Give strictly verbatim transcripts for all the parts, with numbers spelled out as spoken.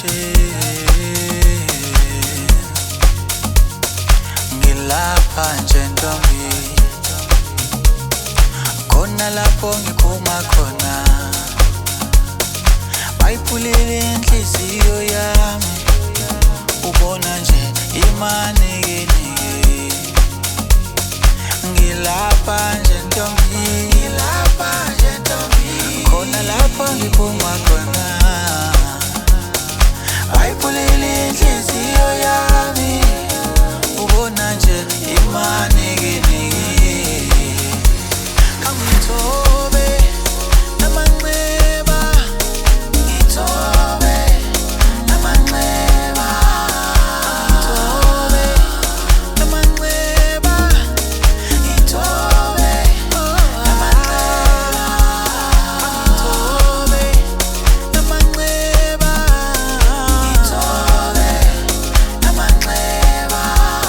nje ngilapha nje ntombi khona lapho ngiphuma khona bayipulele inhliziyo yami ubona nje imanekeneke ngilapha nje ntombi ngilapha nje ntombi khona lapho ngiphuma khona bayipulele inhliziyo yami ubona nje imanekeneke kangithobe namanxeba ngithobe namanxeba ngithobe namanxeba ngithobe namanxeba ngithobe namanxeba ngithobe namanxeba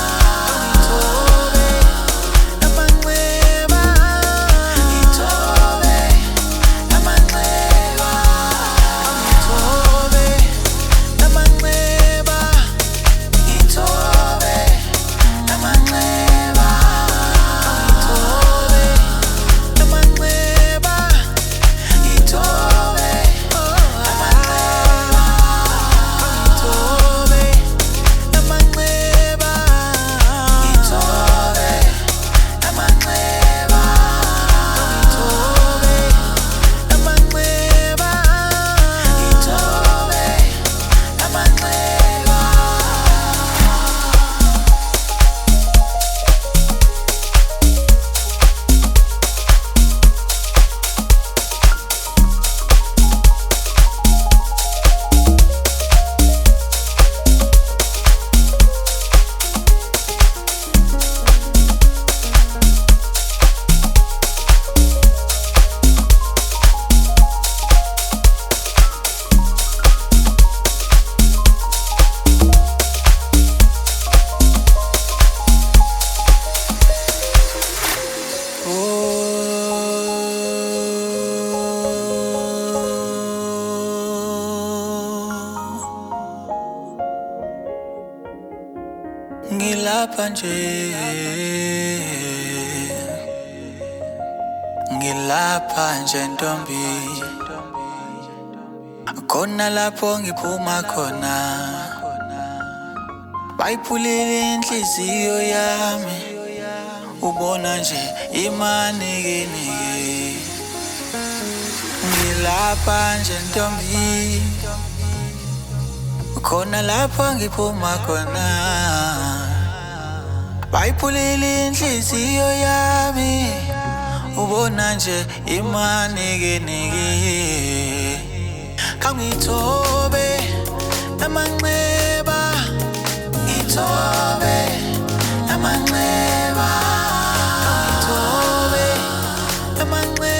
ngilapha nje ngilapha nje ntombi khona lapho ngiphuma khona bayipulele inhliziyo yami ubona nje imanekeneke ngilapha nje ntombi khona lapho ngiphuma khona bayipulele inhliziyo yami ubona nje imanekeneke kangithobe namanxeba ngithobe namanxeba ngithobe namanxeba